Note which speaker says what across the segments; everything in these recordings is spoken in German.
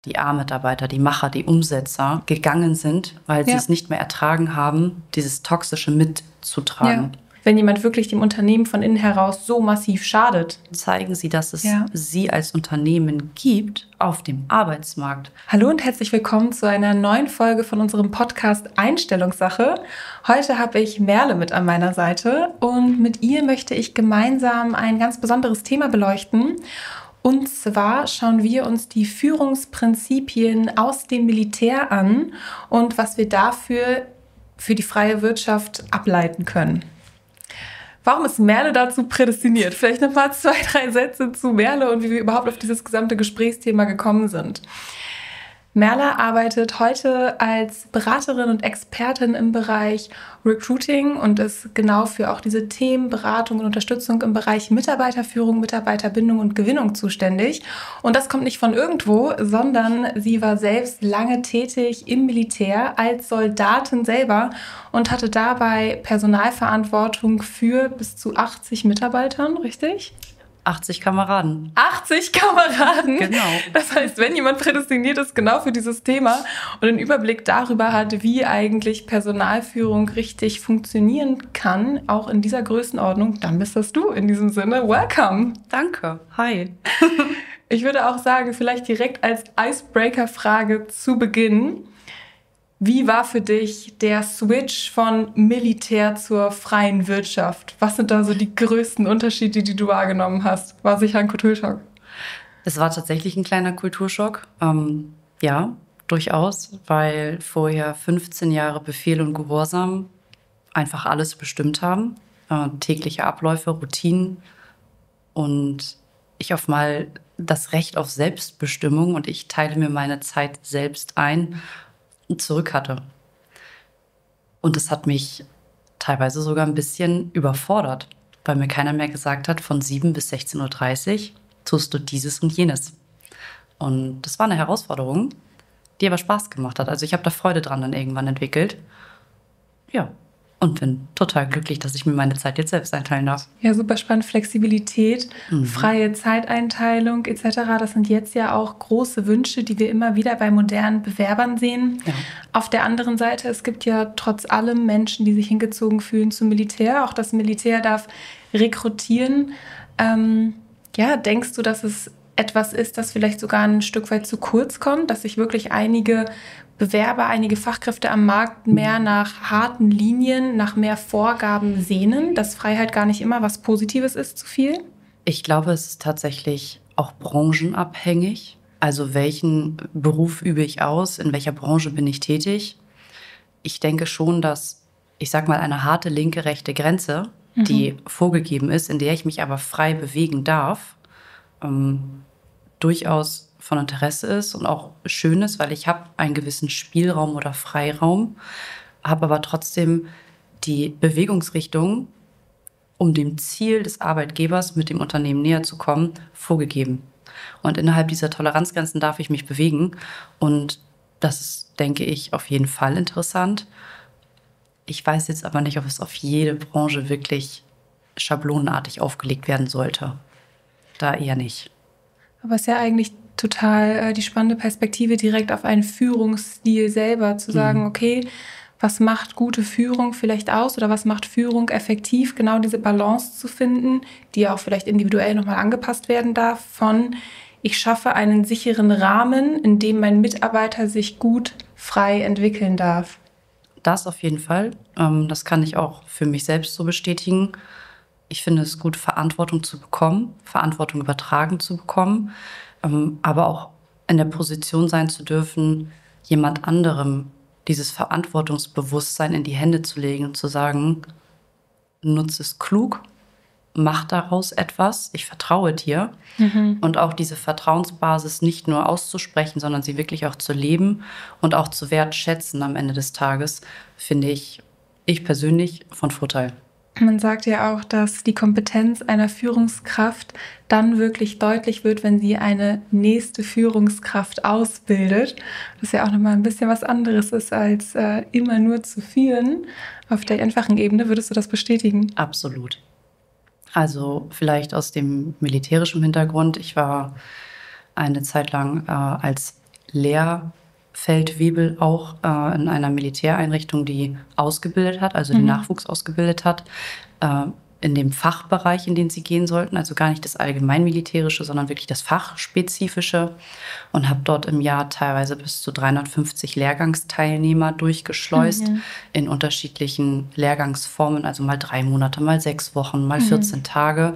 Speaker 1: die A-Mitarbeiter, die Macher, die Umsetzer gegangen sind, weil sie es nicht mehr ertragen haben, dieses Toxische mitzutragen.
Speaker 2: Ja. Wenn jemand wirklich dem Unternehmen von innen heraus so massiv schadet.
Speaker 1: Zeigen Sie, dass es Sie als Unternehmen gibt auf dem Arbeitsmarkt.
Speaker 2: Hallo und herzlich willkommen zu einer neuen Folge von unserem Podcast Einstellungssache. Heute habe ich Merle mit an meiner Seite und mit ihr möchte ich gemeinsam ein ganz besonderes Thema beleuchten. Und zwar schauen wir uns die Führungsprinzipien aus dem Militär an und was wir dafür für die freie Wirtschaft ableiten können. Warum ist Merle dazu prädestiniert? Vielleicht nochmal 2, 3 Sätze zu Merle und wie wir überhaupt auf dieses gesamte Gesprächsthema gekommen sind. Merle arbeitet heute als Beraterin und Expertin im Bereich Recruiting und ist genau für auch diese Themen Beratung und Unterstützung im Bereich Mitarbeiterführung, Mitarbeiterbindung und Gewinnung zuständig. Und das kommt nicht von irgendwo, sondern sie war selbst lange tätig im Militär als Soldatin selber und hatte dabei Personalverantwortung für bis zu 80 Mitarbeitern, richtig?
Speaker 1: 80 Kameraden.
Speaker 2: 80 Kameraden?
Speaker 1: Genau.
Speaker 2: Das heißt, wenn jemand prädestiniert ist genau für dieses Thema und einen Überblick darüber hat, wie eigentlich Personalführung richtig funktionieren kann, auch in dieser Größenordnung, dann bist das du. In diesem Sinne, welcome.
Speaker 1: Danke. Hi.
Speaker 2: Ich würde auch sagen, vielleicht direkt als Icebreaker-Frage zu Beginn. Wie war für dich der Switch von Militär zur freien Wirtschaft? Was sind da so die größten Unterschiede, die du wahrgenommen hast? War sicher ein Kulturschock.
Speaker 1: Es war tatsächlich ein kleiner Kulturschock. Ja, durchaus, weil vorher 15 Jahre Befehl und Gehorsam einfach alles bestimmt haben. Tägliche Abläufe, Routinen und ich auf mal das Recht auf Selbstbestimmung und ich teile mir meine Zeit selbst ein, zurück hatte. Und das hat mich teilweise sogar ein bisschen überfordert, weil mir keiner mehr gesagt hat, von 7 bis 16:30 Uhr tust du dieses und jenes. Und das war eine Herausforderung, die aber Spaß gemacht hat. Also ich habe da Freude dran dann irgendwann entwickelt. Ja, und bin total glücklich, dass ich mir meine Zeit jetzt selbst einteilen darf.
Speaker 2: Ja, super spannend. Flexibilität, freie Zeiteinteilung etc. Das sind jetzt ja auch große Wünsche, die wir immer wieder bei modernen Bewerbern sehen.
Speaker 1: Ja.
Speaker 2: Auf der anderen Seite, es gibt ja trotz allem Menschen, die sich hingezogen fühlen zum Militär. Auch das Militär darf rekrutieren. Denkst du, dass es etwas ist, das vielleicht sogar ein Stück weit zu kurz kommt, dass sich wirklich einige Bewerber, einige Fachkräfte am Markt mehr nach harten Linien, nach mehr Vorgaben sehnen, dass Freiheit gar nicht immer was Positives ist, zu viel?
Speaker 1: Ich glaube, es ist tatsächlich auch branchenabhängig. Also welchen Beruf übe ich aus, in welcher Branche bin ich tätig? Ich denke schon, dass, ich sag mal, eine harte linke, rechte Grenze, die vorgegeben ist, in der ich mich aber frei bewegen darf, durchaus von Interesse ist und auch schön ist, weil ich habe einen gewissen Spielraum oder Freiraum, habe aber trotzdem die Bewegungsrichtung, um dem Ziel des Arbeitgebers mit dem Unternehmen näher zu kommen, vorgegeben. Und innerhalb dieser Toleranzgrenzen darf ich mich bewegen und das ist, denke ich, auf jeden Fall interessant. Ich weiß jetzt aber nicht, ob es auf jede Branche wirklich schablonenartig aufgelegt werden sollte. Da eher nicht.
Speaker 2: Aber es ist ja eigentlich total die spannende Perspektive, direkt auf einen Führungsstil selber zu sagen, okay, was macht gute Führung vielleicht aus oder was macht Führung effektiv? Genau diese Balance zu finden, die ja auch vielleicht individuell nochmal angepasst werden darf von ich schaffe einen sicheren Rahmen, in dem mein Mitarbeiter sich gut frei entwickeln darf.
Speaker 1: Das auf jeden Fall. Das kann ich auch für mich selbst so bestätigen. Ich finde es gut, Verantwortung zu bekommen, Verantwortung übertragen zu bekommen, aber auch in der Position sein zu dürfen, jemand anderem dieses Verantwortungsbewusstsein in die Hände zu legen und zu sagen, nutze es klug, mach daraus etwas, ich vertraue dir. Und auch diese Vertrauensbasis nicht nur auszusprechen, sondern sie wirklich auch zu leben und auch zu wertschätzen am Ende des Tages, finde ich persönlich von Vorteil.
Speaker 2: Man sagt ja auch, dass die Kompetenz einer Führungskraft dann wirklich deutlich wird, wenn sie eine nächste Führungskraft ausbildet. Das ja auch nochmal ein bisschen was anderes ist, als immer nur zu führen. Auf der einfachen Ebene, würdest du das bestätigen?
Speaker 1: Absolut. Also vielleicht aus dem militärischen Hintergrund. Ich war eine Zeit lang als Lehrfeldwebel auch in einer Militäreinrichtung, die ausgebildet hat, also den Nachwuchs ausgebildet hat, in dem Fachbereich, in den sie gehen sollten, also gar nicht das Allgemeinmilitärische, sondern wirklich das Fachspezifische, und habe dort im Jahr teilweise bis zu 350 Lehrgangsteilnehmer durchgeschleust in unterschiedlichen Lehrgangsformen, also mal 3 Monate, mal 6 Wochen, mal 14 Tage,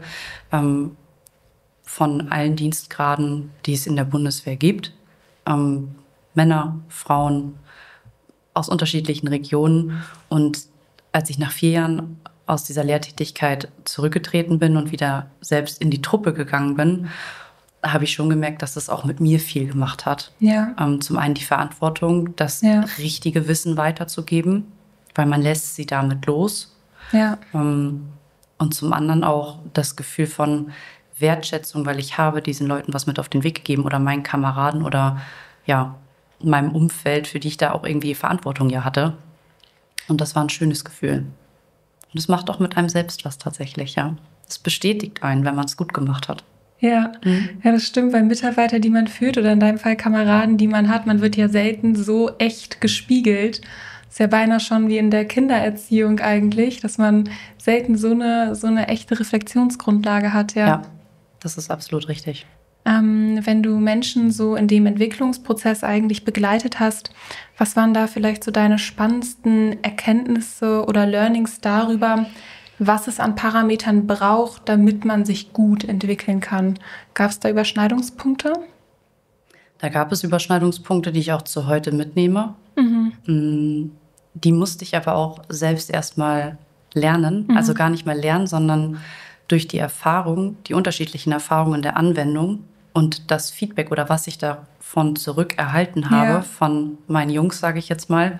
Speaker 1: von allen Dienstgraden, die es in der Bundeswehr gibt. Männer, Frauen aus unterschiedlichen Regionen. Und als ich nach 4 Jahren aus dieser Lehrtätigkeit zurückgetreten bin und wieder selbst in die Truppe gegangen bin, habe ich schon gemerkt, dass das auch mit mir viel gemacht hat.
Speaker 2: Ja.
Speaker 1: Zum einen die Verantwortung, das richtige Wissen weiterzugeben, weil man lässt sie damit los.
Speaker 2: Ja.
Speaker 1: Und zum anderen auch das Gefühl von Wertschätzung, weil ich habe diesen Leuten was mit auf den Weg gegeben oder meinen Kameraden oder ja, meinem Umfeld, für die ich da auch irgendwie Verantwortung ja hatte. Und das war ein schönes Gefühl. Und es macht auch mit einem selbst was tatsächlich, ja. Es bestätigt einen, wenn man es gut gemacht hat.
Speaker 2: Ja, ja, das stimmt, weil Mitarbeiter, die man führt oder in deinem Fall Kameraden, die man hat, man wird ja selten so echt gespiegelt. Ist ja beinahe schon wie in der Kindererziehung eigentlich, dass man selten so eine echte Reflexionsgrundlage hat.
Speaker 1: Ja, das ist absolut richtig.
Speaker 2: Wenn du Menschen so in dem Entwicklungsprozess eigentlich begleitet hast, was waren da vielleicht so deine spannendsten Erkenntnisse oder Learnings darüber, was es an Parametern braucht, damit man sich gut entwickeln kann? Gab es da Überschneidungspunkte?
Speaker 1: Da gab es Überschneidungspunkte, die ich auch zu heute mitnehme. Die musste ich aber auch selbst erstmal lernen. Also gar nicht mal lernen, sondern durch die Erfahrung, die unterschiedlichen Erfahrungen der Anwendung und das Feedback oder was ich davon zurückerhalten habe von meinen Jungs, sage ich jetzt mal,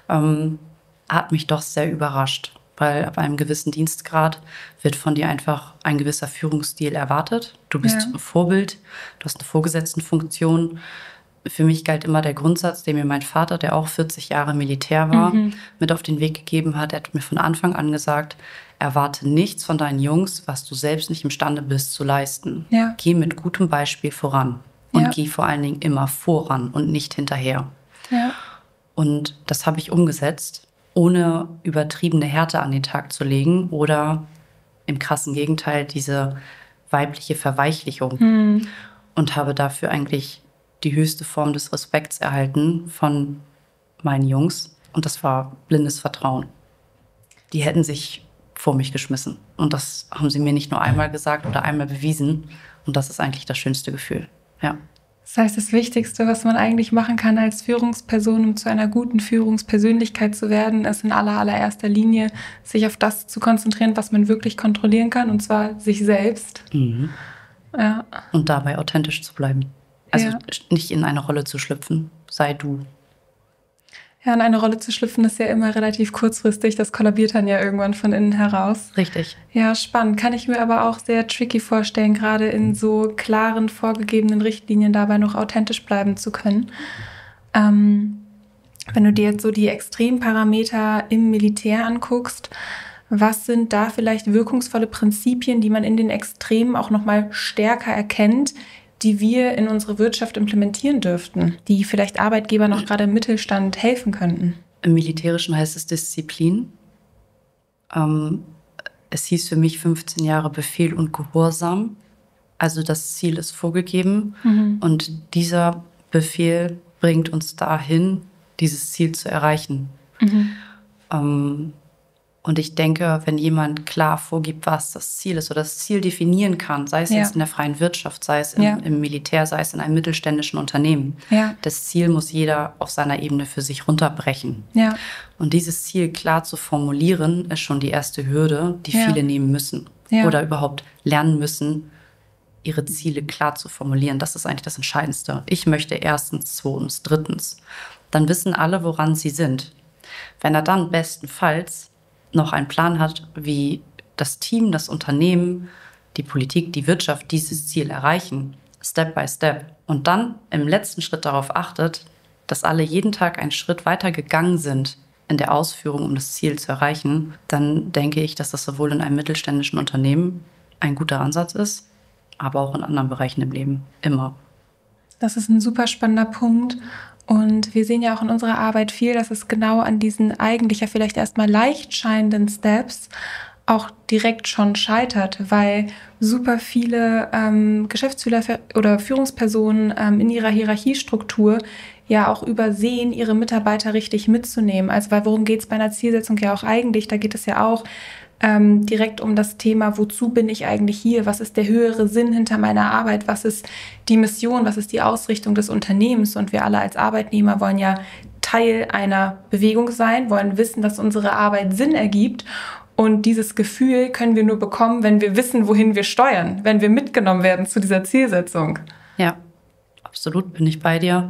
Speaker 1: hat mich doch sehr überrascht. Weil ab einem gewissen Dienstgrad wird von dir einfach ein gewisser Führungsstil erwartet. Du bist Vorbild, du hast eine Vorgesetztenfunktion. Für mich galt immer der Grundsatz, den mir mein Vater, der auch 40 Jahre Militär war, mit auf den Weg gegeben hat. Er hat mir von Anfang an gesagt, erwarte nichts von deinen Jungs, was du selbst nicht imstande bist zu leisten.
Speaker 2: Ja.
Speaker 1: Geh mit gutem Beispiel voran und geh vor allen Dingen immer voran und nicht hinterher.
Speaker 2: Ja.
Speaker 1: Und das habe ich umgesetzt, ohne übertriebene Härte an den Tag zu legen oder im krassen Gegenteil diese weibliche Verweichlichung. Und habe dafür eigentlich die höchste Form des Respekts erhalten von meinen Jungs. Und das war blindes Vertrauen. Die hätten sich vor mich geschmissen. Und das haben sie mir nicht nur einmal gesagt oder einmal bewiesen. Und das ist eigentlich das schönste Gefühl. Ja.
Speaker 2: Das heißt, das Wichtigste, was man eigentlich machen kann als Führungsperson, um zu einer guten Führungspersönlichkeit zu werden, ist in allererster Linie, sich auf das zu konzentrieren, was man wirklich kontrollieren kann, und zwar sich selbst. Ja.
Speaker 1: Und dabei authentisch zu bleiben. Also nicht in eine Rolle zu schlüpfen. Sei du.
Speaker 2: Ja, in eine Rolle zu schlüpfen ist ja immer relativ kurzfristig. Das kollabiert dann ja irgendwann von innen heraus.
Speaker 1: Richtig.
Speaker 2: Ja, spannend. Kann ich mir aber auch sehr tricky vorstellen, gerade in so klaren, vorgegebenen Richtlinien dabei noch authentisch bleiben zu können. Wenn du dir jetzt so die Extremparameter im Militär anguckst, was sind da vielleicht wirkungsvolle Prinzipien, die man in den Extremen auch nochmal stärker erkennt, die wir in unsere Wirtschaft implementieren dürften, die vielleicht Arbeitgeber noch gerade im Mittelstand helfen könnten?
Speaker 1: Im Militärischen heißt es Disziplin. Es hieß für mich 15 Jahre Befehl und Gehorsam. Also das Ziel ist vorgegeben und dieser Befehl bringt uns dahin, dieses Ziel zu erreichen. Und ich denke, wenn jemand klar vorgibt, was das Ziel ist oder das Ziel definieren kann, sei es jetzt in der freien Wirtschaft, sei es im Militär, sei es in einem mittelständischen Unternehmen, das Ziel muss jeder auf seiner Ebene für sich runterbrechen. Und dieses Ziel klar zu formulieren, ist schon die erste Hürde, die viele nehmen müssen oder überhaupt lernen müssen, ihre Ziele klar zu formulieren. Das ist eigentlich das Entscheidendste. Ich möchte erstens, zweitens, drittens. Dann wissen alle, woran sie sind. Wenn er dann bestenfalls noch einen Plan hat, wie das Team, das Unternehmen, die Politik, die Wirtschaft dieses Ziel erreichen, Step by Step, und dann im letzten Schritt darauf achtet, dass alle jeden Tag einen Schritt weiter gegangen sind in der Ausführung, um das Ziel zu erreichen, dann denke ich, dass das sowohl in einem mittelständischen Unternehmen ein guter Ansatz ist, aber auch in anderen Bereichen im Leben immer.
Speaker 2: Das ist ein super spannender Punkt. Und wir sehen ja auch in unserer Arbeit viel, dass es genau an diesen eigentlich ja vielleicht erstmal leicht scheinenden Steps auch direkt schon scheitert, weil super viele Geschäftsführer oder Führungspersonen in ihrer Hierarchiestruktur ja auch übersehen, ihre Mitarbeiter richtig mitzunehmen. Also weil worum geht es bei einer Zielsetzung ja auch eigentlich? Da geht es ja auch direkt um das Thema, wozu bin ich eigentlich hier? Was ist der höhere Sinn hinter meiner Arbeit? Was ist die Mission? Was ist die Ausrichtung des Unternehmens? Und wir alle als Arbeitnehmer wollen ja Teil einer Bewegung sein, wollen wissen, dass unsere Arbeit Sinn ergibt. Und dieses Gefühl können wir nur bekommen, wenn wir wissen, wohin wir steuern, wenn wir mitgenommen werden zu dieser Zielsetzung.
Speaker 1: Ja, absolut bin ich bei dir.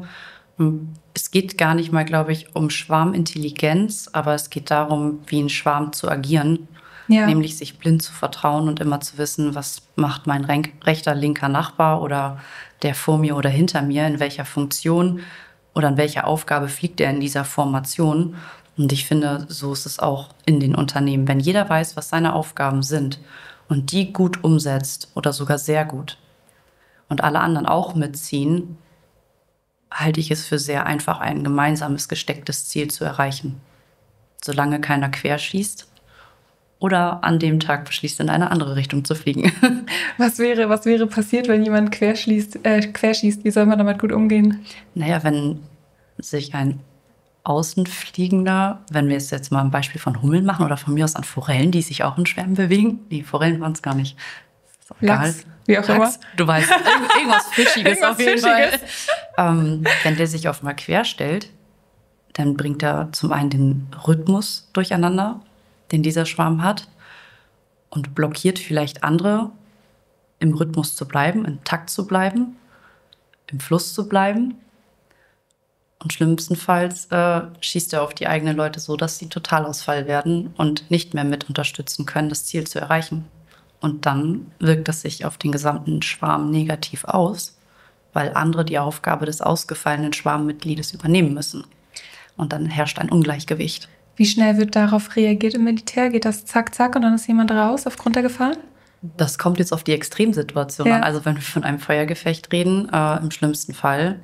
Speaker 1: Es geht gar nicht mal, glaube ich, um Schwarmintelligenz, aber es geht darum, wie ein Schwarm zu agieren. Ja. Nämlich sich blind zu vertrauen und immer zu wissen, was macht mein rechter, linker Nachbar oder der vor mir oder hinter mir, in welcher Funktion oder in welcher Aufgabe fliegt er in dieser Formation. Und ich finde, so ist es auch in den Unternehmen. Wenn jeder weiß, was seine Aufgaben sind und die gut umsetzt oder sogar sehr gut und alle anderen auch mitziehen, halte ich es für sehr einfach, ein gemeinsames gestecktes Ziel zu erreichen. Solange keiner querschießt oder an dem Tag beschließt, in eine andere Richtung zu fliegen.
Speaker 2: Was wäre passiert, wenn jemand querschießt? Wie soll man damit gut umgehen?
Speaker 1: Naja, wenn sich ein Außenfliegender, wenn wir es jetzt mal ein Beispiel von Hummeln machen oder von mir aus an Forellen, die sich auch in Schwärmen bewegen. Die Forellen waren es gar nicht.
Speaker 2: Ist auch Lachs, egal. Wie auch immer.
Speaker 1: Du weißt, irgendwas Fischiges auf jeden Fall. Wenn der sich auf mal quer stellt, dann bringt er zum einen den Rhythmus durcheinander, den dieser Schwarm hat, und blockiert vielleicht andere, im Rhythmus zu bleiben, im Takt zu bleiben, im Fluss zu bleiben. Und schlimmstenfalls schießt er auf die eigenen Leute so, dass sie Totalausfall werden und nicht mehr mit unterstützen können, das Ziel zu erreichen. Und dann wirkt das sich auf den gesamten Schwarm negativ aus, weil andere die Aufgabe des ausgefallenen Schwarmmitgliedes übernehmen müssen. Und dann herrscht ein Ungleichgewicht.
Speaker 2: Wie schnell wird darauf reagiert im Militär? Geht das zack, zack und dann ist jemand raus aufgrund der Gefahr?
Speaker 1: Das kommt jetzt auf die Extremsituation an. Also wenn wir von einem Feuergefecht reden, im schlimmsten Fall,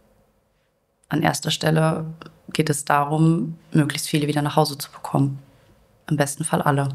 Speaker 1: an erster Stelle geht es darum, möglichst viele wieder nach Hause zu bekommen. Im besten Fall alle.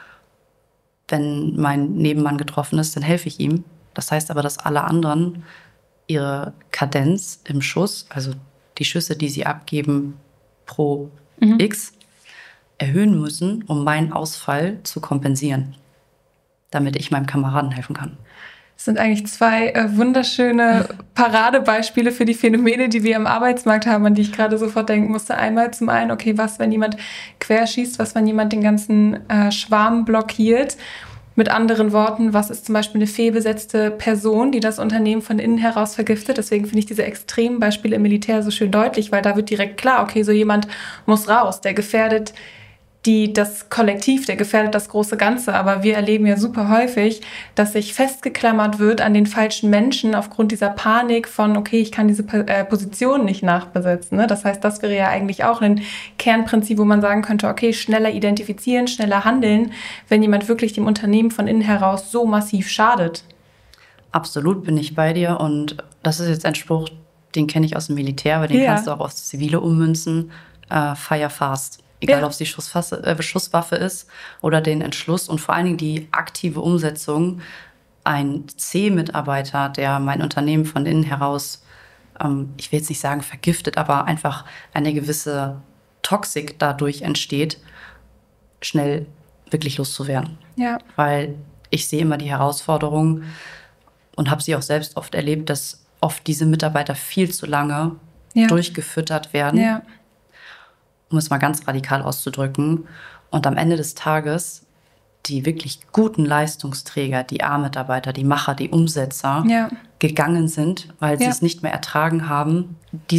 Speaker 1: Wenn mein Nebenmann getroffen ist, dann helfe ich ihm. Das heißt aber, dass alle anderen ihre Kadenz im Schuss, also die Schüsse, die sie abgeben pro X, erhöhen müssen, um meinen Ausfall zu kompensieren, damit ich meinem Kameraden helfen kann.
Speaker 2: Das sind eigentlich zwei wunderschöne Paradebeispiele für die Phänomene, die wir im Arbeitsmarkt haben, an die ich gerade sofort denken musste. Einmal zum einen, okay, was, wenn jemand querschießt, was, wenn jemand den ganzen Schwarm blockiert? Mit anderen Worten, was ist zum Beispiel eine fehlbesetzte Person, die das Unternehmen von innen heraus vergiftet? Deswegen finde ich diese extremen Beispiele im Militär so schön deutlich, weil da wird direkt klar, okay, so jemand muss raus, der gefährdet das Kollektiv, der gefährdet das große Ganze. Aber wir erleben ja super häufig, dass sich festgeklammert wird an den falschen Menschen aufgrund dieser Panik von, okay, ich kann diese Position nicht nachbesetzen. Ne? Das heißt, das wäre ja eigentlich auch ein Kernprinzip, wo man sagen könnte, okay, schneller identifizieren, schneller handeln, wenn jemand wirklich dem Unternehmen von innen heraus so massiv schadet.
Speaker 1: Absolut bin ich bei dir. Und das ist jetzt ein Spruch, den kenne ich aus dem Militär, aber den kannst du auch aufs Zivile ummünzen. Fire fast. Egal, ob es die Schusswaffe ist oder den Entschluss und vor allen Dingen die aktive Umsetzung. Ein C-Mitarbeiter, der mein Unternehmen von innen heraus, ich will jetzt nicht sagen vergiftet, aber einfach eine gewisse Toxik dadurch entsteht, schnell wirklich loszuwerden. Ja. Weil ich sehe immer die Herausforderung und habe sie auch selbst oft erlebt, dass oft diese Mitarbeiter viel zu lange durchgefüttert werden. Ja. Um es mal ganz radikal auszudrücken. Und am Ende des Tages die wirklich guten Leistungsträger, die A-Mitarbeiter, die Macher, die Umsetzer gegangen sind, weil sie es nicht mehr ertragen haben,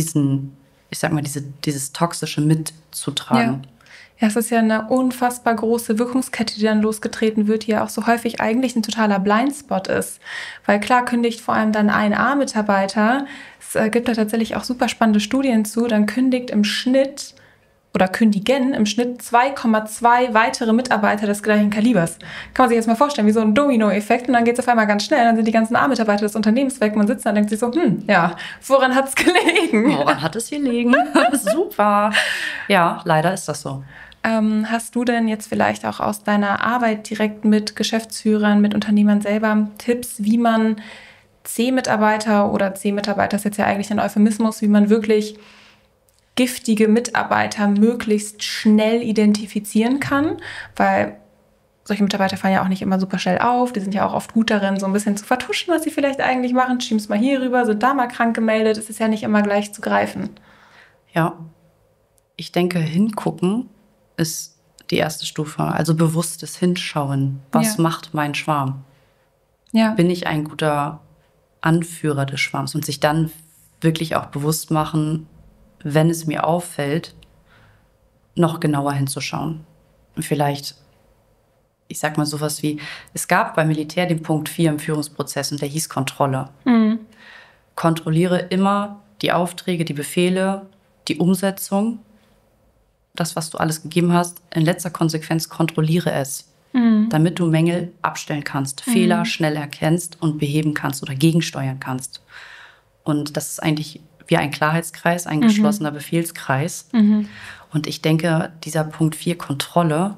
Speaker 1: dieses Toxische mitzutragen.
Speaker 2: Ja, es ist ja eine unfassbar große Wirkungskette, die dann losgetreten wird, die ja auch so häufig eigentlich ein totaler Blindspot ist. Weil klar kündigt vor allem dann ein A-Mitarbeiter, es gibt da tatsächlich auch super spannende Studien zu, dann kündigt im Schnitt oder kündigen im Schnitt 2,2 weitere Mitarbeiter des gleichen Kalibers. Kann man sich jetzt mal vorstellen, wie so ein Domino-Effekt. Und dann geht es auf einmal ganz schnell. Dann sind die ganzen A-Mitarbeiter des Unternehmens weg. Man sitzt da und denkt sich so, ja, woran hat es gelegen?
Speaker 1: Woran hat es gelegen? Super. Ja, leider ist das so.
Speaker 2: Hast du denn jetzt vielleicht auch aus deiner Arbeit direkt mit Geschäftsführern, mit Unternehmern selber Tipps, wie man C-Mitarbeiter oder C-Mitarbeiter ist jetzt ja eigentlich ein Euphemismus, wie man wirklich giftige Mitarbeiter möglichst schnell identifizieren kann, weil solche Mitarbeiter fallen ja auch nicht immer super schnell auf, die sind ja auch oft gut darin, so ein bisschen zu vertuschen, was sie vielleicht eigentlich machen, schieben es mal hier rüber, sind da mal krank gemeldet, es ist ja nicht immer gleich zu greifen.
Speaker 1: Ja, ich denke, hingucken ist die erste Stufe, also bewusstes Hinschauen. Was macht mein Schwarm?
Speaker 2: Ja.
Speaker 1: Bin ich ein guter Anführer des Schwarms? Und sich dann wirklich auch bewusst machen, wenn es mir auffällt, noch genauer hinzuschauen. Vielleicht, ich sag mal sowas wie, es gab beim Militär den Punkt 4 im Führungsprozess und der hieß Kontrolle. Kontrolliere immer die Aufträge, die Befehle, die Umsetzung, das, was du alles gegeben hast. In letzter Konsequenz kontrolliere es, damit du Mängel abstellen kannst, Fehler schnell erkennst und beheben kannst oder gegensteuern kannst. Und das ist eigentlich wie ein Klarheitskreis, ein geschlossener Befehlskreis. Und ich denke, dieser Punkt 4, Kontrolle,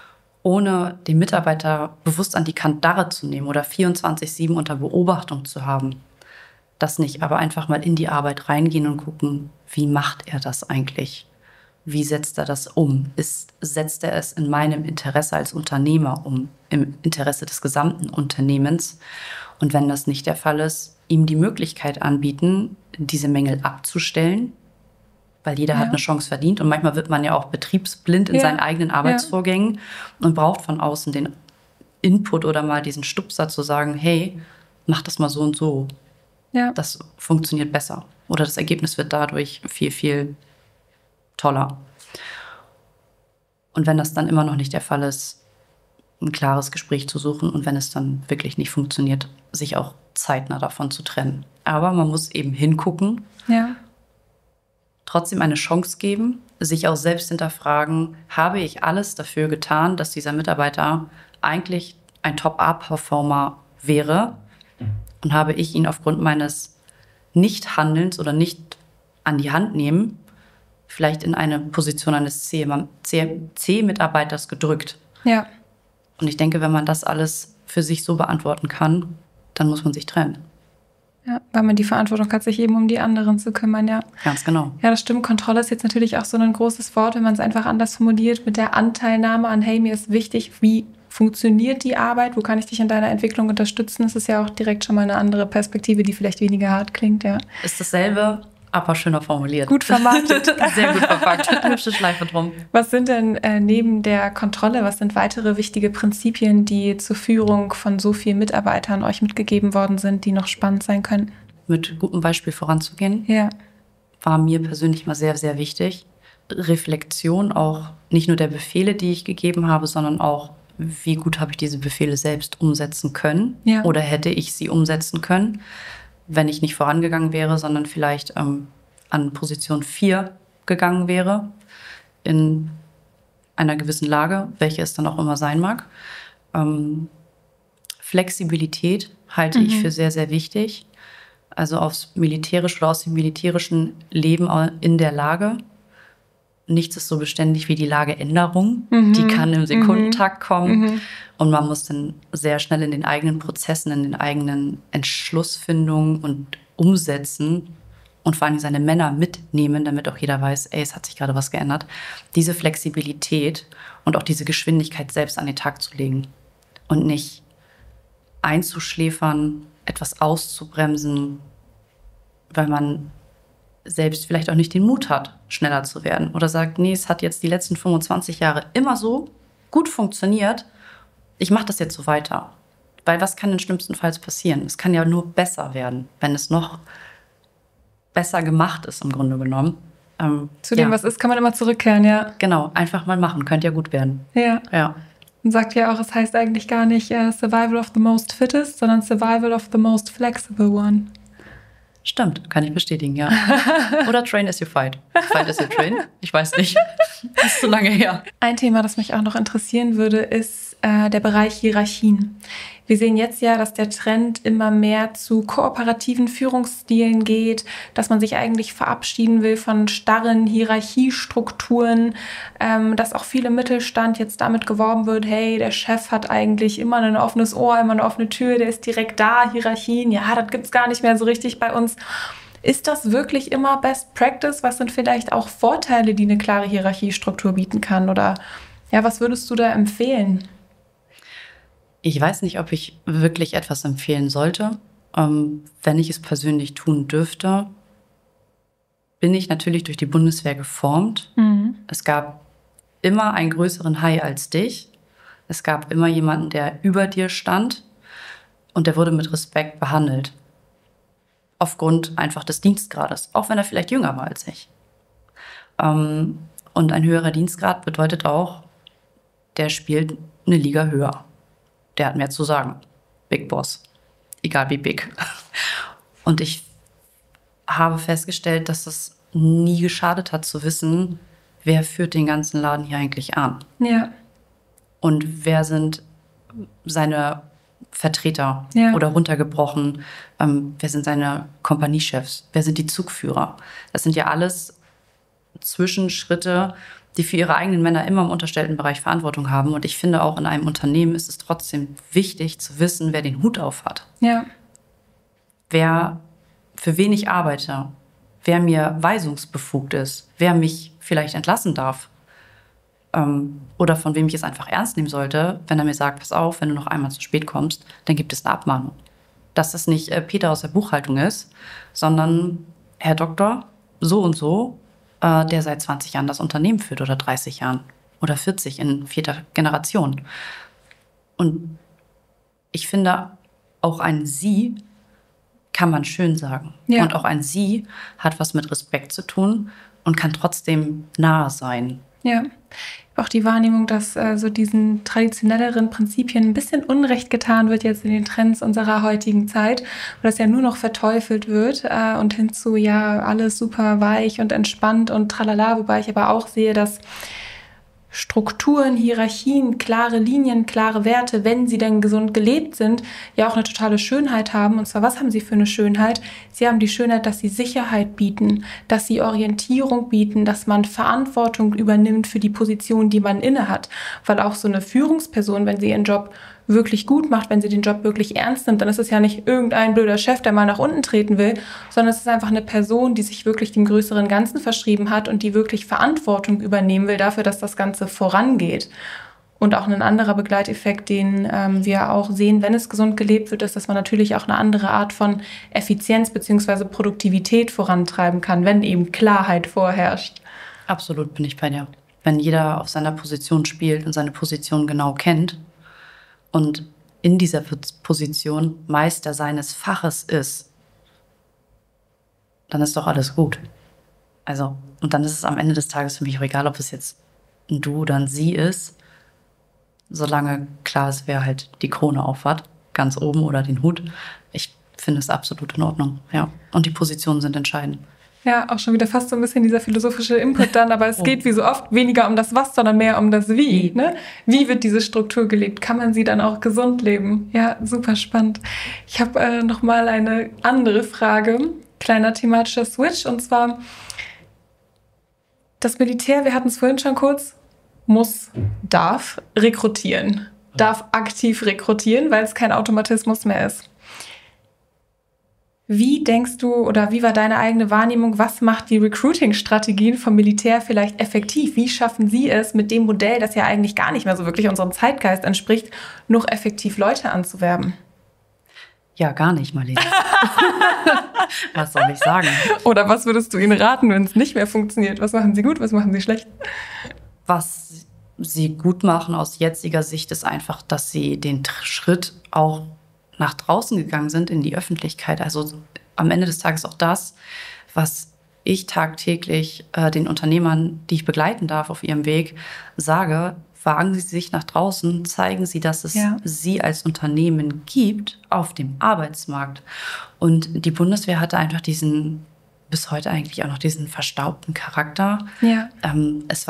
Speaker 1: ohne den Mitarbeiter bewusst an die Kandare zu nehmen oder 24/7 unter Beobachtung zu haben, das nicht, aber einfach mal in die Arbeit reingehen und gucken, wie macht er das eigentlich? Wie setzt er das um? Setzt er es in meinem Interesse als Unternehmer um, im Interesse des gesamten Unternehmens? Und wenn das nicht der Fall ist, ihm die Möglichkeit anbieten, diese Mängel abzustellen, weil jeder hat eine Chance verdient. Und manchmal wird man ja auch betriebsblind in seinen eigenen Arbeitsvorgängen und braucht von außen den Input oder mal diesen Stupser zu sagen, hey, mach das mal so und so. Ja. Das funktioniert besser. Oder das Ergebnis wird dadurch viel, viel toller. Und wenn das dann immer noch nicht der Fall ist, ein klares Gespräch zu suchen und wenn es dann wirklich nicht funktioniert, sich auch zeitnah davon zu trennen. Aber man muss eben hingucken, trotzdem eine Chance geben, sich auch selbst hinterfragen, habe ich alles dafür getan, dass dieser Mitarbeiter eigentlich ein Top-A-Performer wäre und habe ich ihn aufgrund meines Nichthandelns oder nicht an die Hand nehmen, vielleicht in eine Position eines C-Mitarbeiters gedrückt. Ja. Und ich denke, wenn man das alles für sich so beantworten kann, dann muss man sich trennen.
Speaker 2: Ja, weil man die Verantwortung hat, sich eben um die anderen zu kümmern, ja.
Speaker 1: Ganz genau.
Speaker 2: Ja, das stimmt. Kontrolle ist jetzt natürlich auch so ein großes Wort, wenn man es einfach anders formuliert, mit der Anteilnahme an, hey, mir ist wichtig, wie funktioniert die Arbeit, wo kann ich dich in deiner Entwicklung unterstützen? Das ist ja auch direkt schon mal eine andere Perspektive, die vielleicht weniger hart klingt, ja.
Speaker 1: Ist dasselbe, aber schöner formuliert.
Speaker 2: Gut vermarktet.
Speaker 1: Sehr gut verpackt. Hübsche Schleife drum.
Speaker 2: Was sind denn neben der Kontrolle, was sind weitere wichtige Prinzipien, die zur Führung von so vielen Mitarbeitern euch mitgegeben worden sind, die noch spannend sein können?
Speaker 1: Mit gutem Beispiel voranzugehen, war mir persönlich mal sehr, sehr wichtig. Reflexion auch nicht nur der Befehle, die ich gegeben habe, sondern auch, wie gut habe ich diese Befehle selbst umsetzen können oder hätte ich sie umsetzen können, wenn ich nicht vorangegangen wäre, sondern vielleicht an Position 4 gegangen wäre in einer gewissen Lage, welche es dann auch immer sein mag. Flexibilität halte ich für sehr, sehr wichtig. Also aufs militärische oder aus dem militärischen Leben in der Lage. Nichts ist so beständig wie die Lageänderung. Die kann im Sekundentakt kommen. Und man muss dann sehr schnell in den eigenen Prozessen, in den eigenen Entschlussfindungen und Umsetzen und vor allem seine Männer mitnehmen, damit auch jeder weiß, ey, es hat sich gerade was geändert. Diese Flexibilität und auch diese Geschwindigkeit selbst an den Tag zu legen und nicht einzuschläfern, etwas auszubremsen, weil man selbst vielleicht auch nicht den Mut hat, schneller zu werden. Oder sagt, nee, es hat jetzt die letzten 25 Jahre immer so gut funktioniert, ich mache das jetzt so weiter. Weil was kann denn schlimmstenfalls passieren? Es kann ja nur besser werden, wenn es noch besser gemacht ist, im Grunde genommen.
Speaker 2: Zu dem, was ist, kann man immer zurückkehren, ja.
Speaker 1: Genau, einfach mal machen, könnte ja gut werden.
Speaker 2: Ja. Man sagt ja auch, es heißt eigentlich gar nicht Survival of the most fittest, sondern Survival of the most flexible one.
Speaker 1: Stimmt, kann ich bestätigen, ja. Oder train as you fight. Fight as you train, ich weiß nicht. Das ist so lange her.
Speaker 2: Ein Thema, das mich auch noch interessieren würde, ist der Bereich Hierarchien. Wir sehen jetzt ja, dass der Trend immer mehr zu kooperativen Führungsstilen geht, dass man sich eigentlich verabschieden will von starren Hierarchiestrukturen, dass auch viel im Mittelstand jetzt damit geworben wird, hey, der Chef hat eigentlich immer ein offenes Ohr, immer eine offene Tür, der ist direkt da, Hierarchien, ja, das gibt's gar nicht mehr so richtig bei uns. Ist das wirklich immer Best Practice? Was sind vielleicht auch Vorteile, die eine klare Hierarchiestruktur bieten kann? Oder ja, was würdest du da empfehlen?
Speaker 1: Ich weiß nicht, ob ich wirklich etwas empfehlen sollte. Wenn ich es persönlich tun dürfte, bin ich natürlich durch die Bundeswehr geformt. Es gab immer einen größeren Hai als dich. Es gab immer jemanden, der über dir stand und der wurde mit Respekt behandelt. Aufgrund einfach des Dienstgrades, auch wenn er vielleicht jünger war als ich. Und ein höherer Dienstgrad bedeutet auch, der spielt eine Liga höher. Der hat mehr zu sagen. Big Boss. Egal wie big. Und ich habe festgestellt, dass es nie geschadet hat zu wissen, wer führt den ganzen Laden hier eigentlich an.
Speaker 2: Ja.
Speaker 1: Und wer sind seine Vertreter oder runtergebrochen, wer sind seine Kompaniechefs, wer sind die Zugführer. Das sind ja alles Zwischenschritte, die für ihre eigenen Männer immer im unterstellten Bereich Verantwortung haben. Und ich finde, auch in einem Unternehmen ist es trotzdem wichtig zu wissen, wer den Hut auf hat.
Speaker 2: Ja.
Speaker 1: Wer, für wen ich arbeite, wer mir weisungsbefugt ist, wer mich vielleicht entlassen darf. Oder von wem ich es einfach ernst nehmen sollte, wenn er mir sagt, pass auf, wenn du noch einmal zu spät kommst, dann gibt es eine Abmahnung. Dass es nicht Peter aus der Buchhaltung ist, sondern Herr Doktor, so und so, der seit 20 Jahren das Unternehmen führt oder 30 Jahren oder 40 in 4. Generation. Und ich finde, auch ein Sie kann man schön sagen. Ja. Und auch ein Sie hat was mit Respekt zu tun und kann trotzdem nahe sein.
Speaker 2: Ja, auch die Wahrnehmung, dass so diesen traditionelleren Prinzipien ein bisschen Unrecht getan wird jetzt in den Trends unserer heutigen Zeit, wo das ja nur noch verteufelt wird und hinzu, ja, alles super weich und entspannt und tralala, wobei ich aber auch sehe, dass Strukturen, Hierarchien, klare Linien, klare Werte, wenn sie denn gesund gelebt sind, ja auch eine totale Schönheit haben. Und zwar, was haben sie für eine Schönheit? Sie haben die Schönheit, dass sie Sicherheit bieten, dass sie Orientierung bieten, dass man Verantwortung übernimmt für die Position, die man innehat. Weil auch so eine Führungsperson, wenn sie ihren Job wirklich gut macht, wenn sie den Job wirklich ernst nimmt, dann ist es ja nicht irgendein blöder Chef, der mal nach unten treten will, sondern es ist einfach eine Person, die sich wirklich dem größeren Ganzen verschrieben hat und die wirklich Verantwortung übernehmen will dafür, dass das Ganze vorangeht. Und auch ein anderer Begleiteffekt, den wir auch sehen, wenn es gesund gelebt wird, ist, dass man natürlich auch eine andere Art von Effizienz bzw. Produktivität vorantreiben kann, wenn eben Klarheit vorherrscht.
Speaker 1: Absolut bin ich bei dir. Wenn jeder auf seiner Position spielt und seine Position genau kennt, und in dieser Position Meister seines Faches ist, dann ist doch alles gut. Also, und dann ist es am Ende des Tages für mich auch egal, ob es jetzt ein Du oder ein Sie ist, solange klar ist, wer halt die Krone aufhat, ganz oben oder den Hut. Ich finde es absolut in Ordnung, ja. Und die Positionen sind entscheidend.
Speaker 2: Ja, auch schon wieder fast so ein bisschen dieser philosophische Input dann, aber es geht wie so oft weniger um das Was, sondern mehr um das Wie. Ne? Wie wird diese Struktur gelebt? Kann man sie dann auch gesund leben? Ja, super spannend. Ich habe noch mal eine andere Frage, kleiner thematischer Switch, und zwar das Militär, wir hatten es vorhin schon kurz, darf rekrutieren, darf aktiv rekrutieren, weil es kein Automatismus mehr ist. Wie denkst du oder wie war deine eigene Wahrnehmung, was macht die Recruiting-Strategien vom Militär vielleicht effektiv? Wie schaffen sie es, mit dem Modell, das ja eigentlich gar nicht mehr so wirklich unserem Zeitgeist entspricht, noch effektiv Leute anzuwerben?
Speaker 1: Ja, gar nicht, Marlene. Was soll ich sagen?
Speaker 2: Oder was würdest du ihnen raten, wenn es nicht mehr funktioniert? Was machen sie gut, was machen sie schlecht?
Speaker 1: Was sie gut machen aus jetziger Sicht ist einfach, dass sie den Schritt auch nach draußen gegangen sind in die Öffentlichkeit. Also am Ende des Tages auch das, was ich tagtäglich den Unternehmern, die ich begleiten darf auf ihrem Weg, sage: Wagen Sie sich nach draußen, zeigen Sie, dass es Sie als Unternehmen gibt auf dem Arbeitsmarkt. Und die Bundeswehr hatte einfach bis heute eigentlich auch noch diesen verstaubten Charakter.
Speaker 2: Ja.
Speaker 1: Es war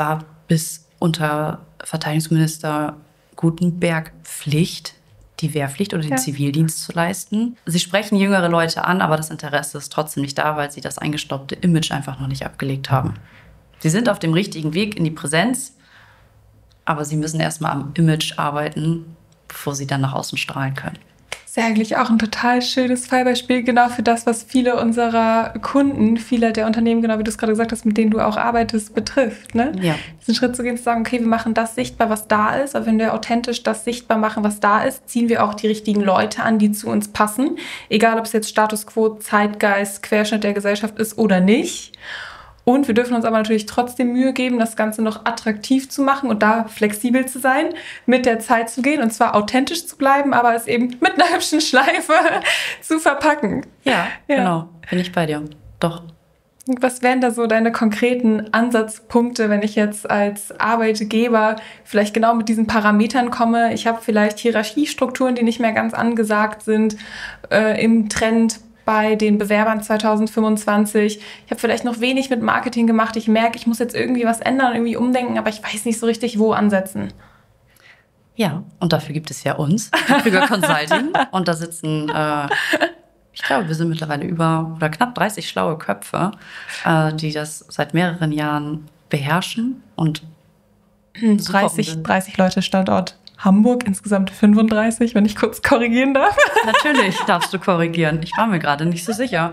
Speaker 1: bis unter Verteidigungsminister Gutenberg Pflicht, die Wehrpflicht oder den Zivildienst zu leisten. Sie sprechen jüngere Leute an, aber das Interesse ist trotzdem nicht da, weil sie das eingestaubte Image einfach noch nicht abgelegt haben. Sie sind auf dem richtigen Weg in die Präsenz, aber sie müssen erstmal am Image arbeiten, bevor sie dann nach außen strahlen können.
Speaker 2: Das ist ja eigentlich auch ein total schönes Fallbeispiel, genau für das, was viele unserer Kunden, viele der Unternehmen, genau wie du es gerade gesagt hast, mit denen du auch arbeitest, betrifft. Ne?
Speaker 1: Ja.
Speaker 2: Diesen Schritt zu gehen, zu sagen, okay, wir machen das sichtbar, was da ist, aber wenn wir authentisch das sichtbar machen, was da ist, ziehen wir auch die richtigen Leute an, die zu uns passen. Egal, ob es jetzt Status Quo, Zeitgeist, Querschnitt der Gesellschaft ist oder nicht. Und wir dürfen uns aber natürlich trotzdem Mühe geben, das Ganze noch attraktiv zu machen und da flexibel zu sein, mit der Zeit zu gehen und zwar authentisch zu bleiben, aber es eben mit einer hübschen Schleife zu verpacken.
Speaker 1: Ja, genau. Bin ich bei dir. Doch.
Speaker 2: Was wären da so deine konkreten Ansatzpunkte, wenn ich jetzt als Arbeitgeber vielleicht genau mit diesen Parametern komme? Ich habe vielleicht Hierarchiestrukturen, die nicht mehr ganz angesagt sind im Trend bei den Bewerbern 2025. Ich habe vielleicht noch wenig mit Marketing gemacht. Ich merke, ich muss jetzt irgendwie was ändern, irgendwie umdenken, aber ich weiß nicht so richtig, wo ansetzen.
Speaker 1: Ja, und dafür gibt es ja uns, Krüger Consulting. Und da sitzen, ich glaube, wir sind mittlerweile knapp 30 schlaue Köpfe, die das seit mehreren Jahren beherrschen. Und
Speaker 2: 30 Leute Standort Hamburg, insgesamt 35, wenn ich kurz korrigieren darf.
Speaker 1: Natürlich darfst du korrigieren. Ich war mir gerade nicht so sicher.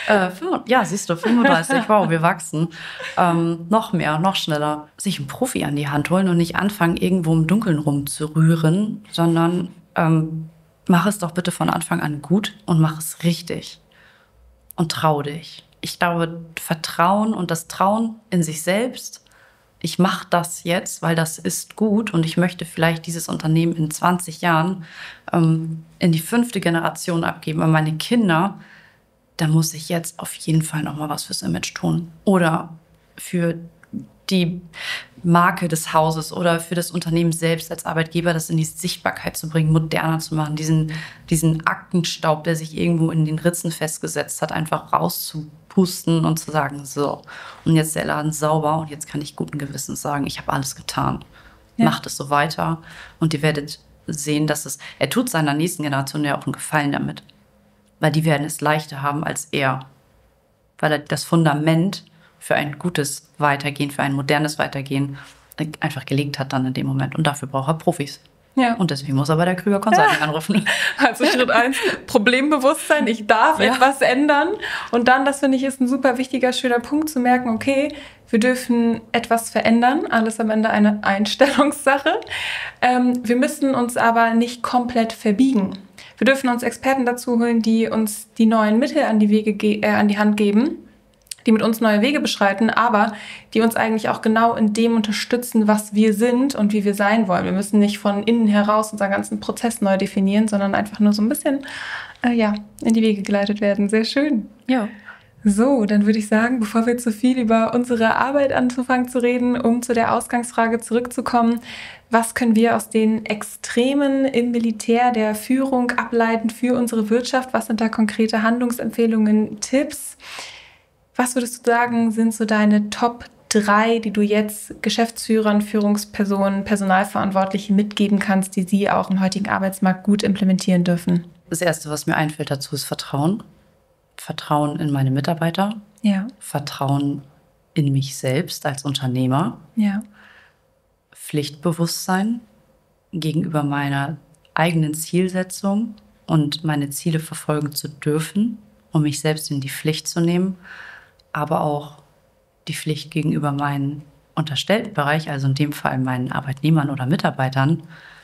Speaker 1: Ja, siehst du, 35. Wow, wir wachsen. Noch mehr, noch schneller. Sich einen Profi an die Hand holen und nicht anfangen, irgendwo im Dunkeln rumzurühren, sondern mach es doch bitte von Anfang an gut und mach es richtig. Und trau dich. Ich glaube, Vertrauen und das Trauen in sich selbst, ich mache das jetzt, weil das ist gut und ich möchte vielleicht dieses Unternehmen in 20 Jahren in die 5. Generation abgeben an meine Kinder, dann muss ich jetzt auf jeden Fall noch mal was fürs Image tun. Oder für die Marke des Hauses oder für das Unternehmen selbst als Arbeitgeber, das in die Sichtbarkeit zu bringen, moderner zu machen, diesen Aktenstaub, der sich irgendwo in den Ritzen festgesetzt hat, einfach rauszupusten und zu sagen, so, und jetzt ist der Laden sauber und jetzt kann ich guten Gewissens sagen, ich habe alles getan. Ja. Macht es so weiter und ihr werdet sehen, dass er tut seiner nächsten Generation ja auch einen Gefallen damit. Weil die werden es leichter haben als er. Weil er das Fundament für ein gutes Weitergehen, für ein modernes Weitergehen einfach gelegt hat dann in dem Moment. Und dafür braucht er Profis. Ja. Und deswegen muss er bei der Krüger Consulting anrufen.
Speaker 2: Also Schritt 1, Problembewusstsein, ich darf etwas ändern. Und dann, das finde ich, ist ein super wichtiger, schöner Punkt zu merken, okay, wir dürfen etwas verändern, alles am Ende eine Einstellungssache. Wir müssen uns aber nicht komplett verbiegen. Wir dürfen uns Experten dazu holen, die uns die neuen Mittel an die Hand geben, die mit uns neue Wege beschreiten, aber die uns eigentlich auch genau in dem unterstützen, was wir sind und wie wir sein wollen. Wir müssen nicht von innen heraus unseren ganzen Prozess neu definieren, sondern einfach nur so ein bisschen in die Wege geleitet werden. Sehr schön.
Speaker 1: Ja.
Speaker 2: So, dann würde ich sagen, bevor wir zu viel über unsere Arbeit anfangen zu reden, um zu der Ausgangsfrage zurückzukommen, was können wir aus den Extremen im Militär der Führung ableiten für unsere Wirtschaft? Was sind da konkrete Handlungsempfehlungen, Tipps? Was würdest du sagen, sind so deine Top 3, die du jetzt Geschäftsführern, Führungspersonen, Personalverantwortlichen mitgeben kannst, die sie auch im heutigen Arbeitsmarkt gut implementieren dürfen?
Speaker 1: Das Erste, was mir einfällt dazu, ist Vertrauen. Vertrauen in meine Mitarbeiter.
Speaker 2: Ja.
Speaker 1: Vertrauen in mich selbst als Unternehmer.
Speaker 2: Ja.
Speaker 1: Pflichtbewusstsein gegenüber meiner eigenen Zielsetzung und meine Ziele verfolgen zu dürfen, um mich selbst in die Pflicht zu nehmen, aber auch die Pflicht gegenüber meinem unterstellten Bereich, also in dem Fall meinen Arbeitnehmern oder Mitarbeitern,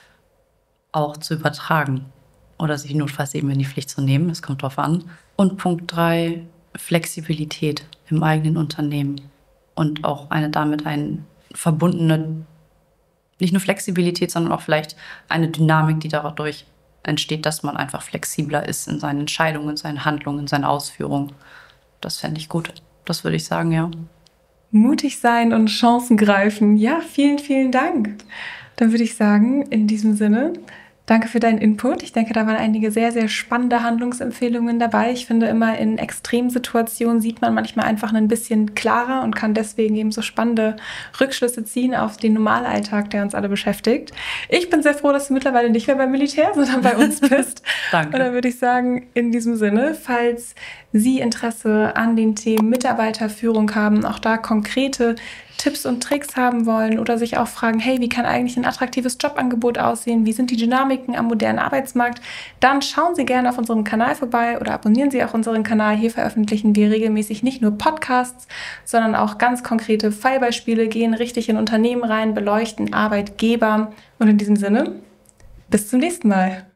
Speaker 1: auch zu übertragen oder sich notfalls eben in die Pflicht zu nehmen. Es kommt drauf an. Und Punkt 3, Flexibilität im eigenen Unternehmen und auch damit eine verbundene, nicht nur Flexibilität, sondern auch vielleicht eine Dynamik, die dadurch entsteht, dass man einfach flexibler ist in seinen Entscheidungen, in seinen Handlungen, in seinen Ausführungen. Das fände ich gut. Das würde ich sagen, ja.
Speaker 2: Mutig sein und Chancen greifen. Ja, vielen, vielen Dank. Dann würde ich sagen, in diesem Sinne, Danke für deinen Input. Ich denke, da waren einige sehr, sehr spannende Handlungsempfehlungen dabei. Ich finde immer, in Extremsituationen sieht man manchmal einfach ein bisschen klarer und kann deswegen eben so spannende Rückschlüsse ziehen auf den Normalalltag, der uns alle beschäftigt. Ich bin sehr froh, dass du mittlerweile nicht mehr beim Militär, sondern bei uns bist.
Speaker 1: Danke.
Speaker 2: Und dann würde ich sagen, in diesem Sinne, falls Sie Interesse an den Themen Mitarbeiterführung haben, auch da konkrete Tipps und Tricks haben wollen oder sich auch fragen, hey, wie kann eigentlich ein attraktives Jobangebot aussehen? Wie sind die Dynamiken am modernen Arbeitsmarkt? Dann schauen Sie gerne auf unserem Kanal vorbei oder abonnieren Sie auch unseren Kanal. Hier veröffentlichen wir regelmäßig nicht nur Podcasts, sondern auch ganz konkrete Fallbeispiele, gehen richtig in Unternehmen rein, beleuchten Arbeitgeber. Und in diesem Sinne, bis zum nächsten Mal.